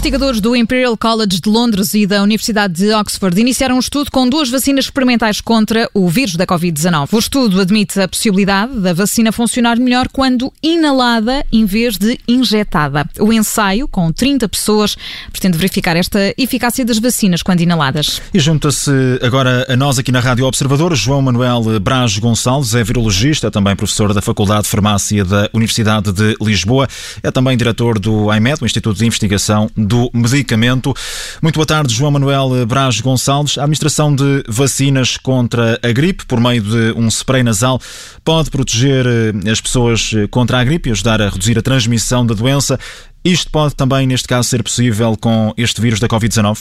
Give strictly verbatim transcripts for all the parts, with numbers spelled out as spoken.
Investigadores do Imperial College de Londres e da Universidade de Oxford iniciaram um estudo com duas vacinas experimentais contra o vírus da covid dezanove. O estudo admite a possibilidade da vacina funcionar melhor quando inalada em vez de injetada. O ensaio, com trinta pessoas, pretende verificar esta eficácia das vacinas quando inaladas. E junta-se agora a nós aqui na Rádio Observador João Manuel Braz Gonçalves, é virologista, é também professor da Faculdade de Farmácia da Universidade de Lisboa, é também diretor do I M E D, o Instituto de Investigação do Medicamento. Muito boa tarde, João Manuel Braz Gonçalves. A administração de vacinas contra a gripe por meio de um spray nasal pode proteger as pessoas contra a gripe e ajudar a reduzir a transmissão da doença. Isto pode também, neste caso, ser possível com este vírus da covid dezanove?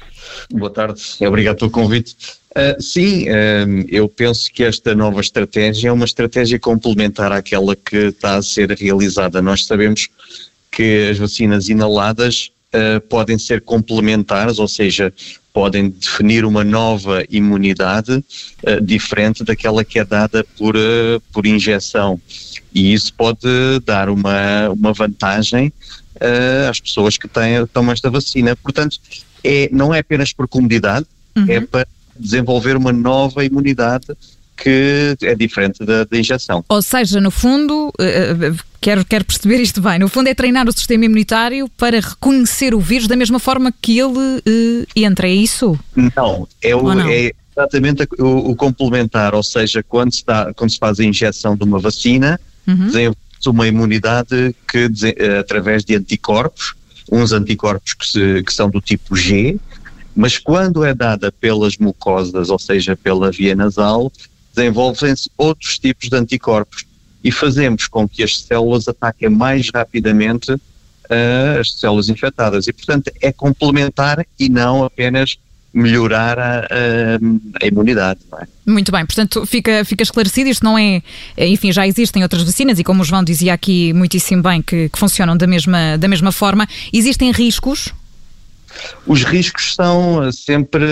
Boa tarde, obrigado pelo convite. Uh, sim, uh, eu penso que esta nova estratégia é uma estratégia complementar àquela que está a ser realizada. Nós sabemos que as vacinas inaladas uh, podem ser complementares, ou seja, podem definir uma nova imunidade uh, diferente daquela que é dada por, uh, por injeção. E isso pode dar uma, uma vantagem uh, às pessoas que têm, tomam esta vacina. Portanto, é, não é apenas por comodidade, uhum. é para desenvolver uma nova imunidade que é diferente da, da injeção. Ou seja, no fundo, uh, quero, quero perceber isto bem, no fundo é treinar o sistema imunitário para reconhecer o vírus da mesma forma que ele uh, entra, é isso? Não, é, o, não? é exatamente o, o complementar, ou seja, quando se, dá, quando se faz a injeção de uma vacina, uhum. desenvolve-se uma imunidade que, através de anticorpos, uns anticorpos que, se, que são do tipo G, mas quando é dada pelas mucosas, ou seja, pela via nasal, desenvolvem-se outros tipos de anticorpos e fazemos com que as células ataquem mais rapidamente uh, as células infectadas. E, portanto, é complementar e não apenas melhorar a, a, a imunidade, não é? Muito bem, portanto fica, fica esclarecido, isto não é, enfim, já existem outras vacinas e como o João dizia aqui muitíssimo bem que, que funcionam da mesma, da mesma forma. Existem riscos? Os riscos são sempre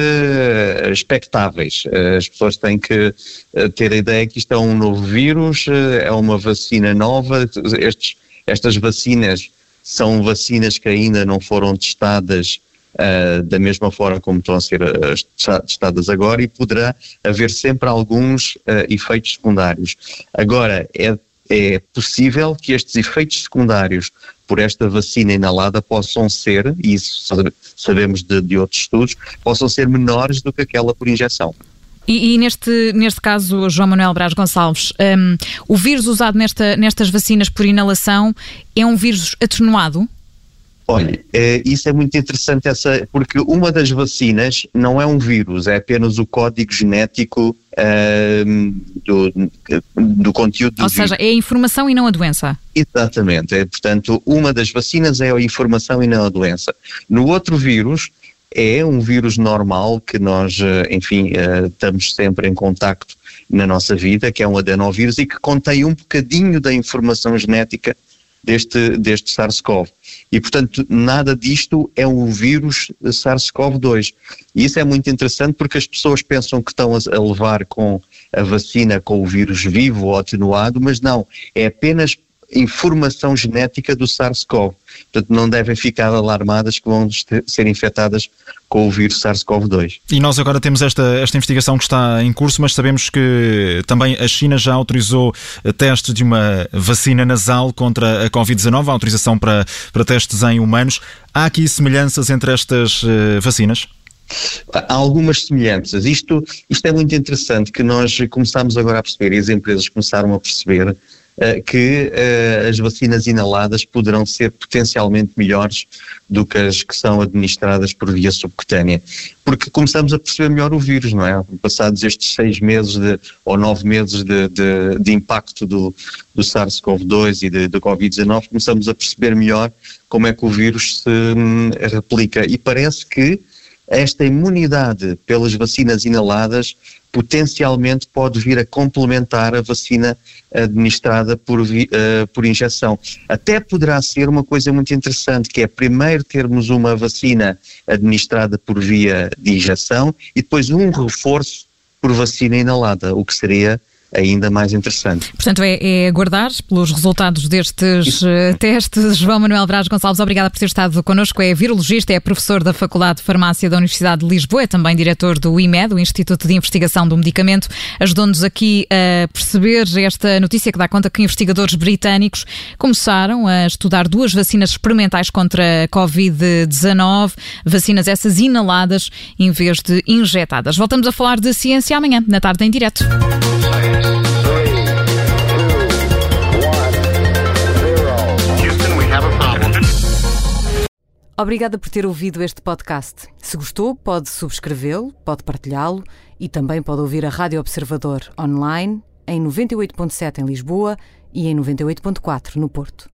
expectáveis. As pessoas têm que ter a ideia que isto é um novo vírus, é uma vacina nova. Estes, estas vacinas são vacinas que ainda não foram testadas uh, da mesma forma como estão a ser uh, testadas agora e poderá haver sempre alguns uh, efeitos secundários. Agora, é, é possível que estes efeitos secundários por esta vacina inalada possam ser, e isso sabemos de, de outros estudos, possam ser menores do que aquela por injeção. E, e neste, neste caso, João Manuel Braz Gonçalves, um, o vírus usado nesta, nestas vacinas por inalação é um vírus atenuado? Olha, é, isso é muito interessante, essa, porque uma das vacinas não é um vírus, é apenas o código genético um, do, do conteúdo do Ou vírus. seja, é a informação e não a doença. Exatamente, é, portanto, uma das vacinas é a informação e não a doença. No outro vírus, é um vírus normal que nós, enfim, estamos sempre em contacto na nossa vida, que é um adenovírus e que contém um bocadinho da informação genética deste, deste SARS-CoV. E, portanto, nada disto é um vírus SARS-CoV dois. E isso é muito interessante porque as pessoas pensam que estão a levar com a vacina com o vírus vivo ou atenuado, mas não, é apenas informação genética do SARS-CoV. Portanto, não devem ficar alarmadas que vão ser infectadas com o vírus SARS-CoV dois. E nós agora temos esta, esta investigação que está em curso, mas sabemos que também a China já autorizou testes de uma vacina nasal contra a covid dezanove, a autorização para, para testes em humanos. Há aqui semelhanças entre estas uh, vacinas? Há algumas semelhanças. Isto, isto é muito interessante, que nós começámos agora a perceber, e as empresas começaram a perceber, Uh, que uh, as vacinas inaladas poderão ser potencialmente melhores do que as que são administradas por via subcutânea. Porque começamos a perceber melhor o vírus, não é? Passados estes seis meses de, ou nove meses de, de, de impacto do, do SARS-CoV dois e da covid dezanove, começamos a perceber melhor como é que o vírus se hum, replica. E parece que esta imunidade pelas vacinas inaladas potencialmente pode vir a complementar a vacina administrada por, vi, uh, por injeção. Até poderá ser uma coisa muito interessante, que é primeiro termos uma vacina administrada por via de injeção e depois um reforço por vacina inalada, o que seria ainda mais interessante. Portanto, é, é aguardar pelos resultados destes uh, testes. João Manuel Braz Gonçalves, obrigada por ter estado connosco. É virologista, é professor da Faculdade de Farmácia da Universidade de Lisboa, é também diretor do I M E D, o Instituto de Investigação do Medicamento. Ajudou-nos aqui a perceber esta notícia que dá conta que investigadores britânicos começaram a estudar duas vacinas experimentais contra a covid dezanove, vacinas essas inaladas em vez de injetadas. Voltamos a falar de ciência amanhã, na tarde em direto. Obrigada por ter ouvido este podcast. Se gostou, pode subscrevê-lo, pode partilhá-lo e também pode ouvir a Rádio Observador online em noventa e oito ponto sete em Lisboa e em noventa e oito ponto quatro no Porto.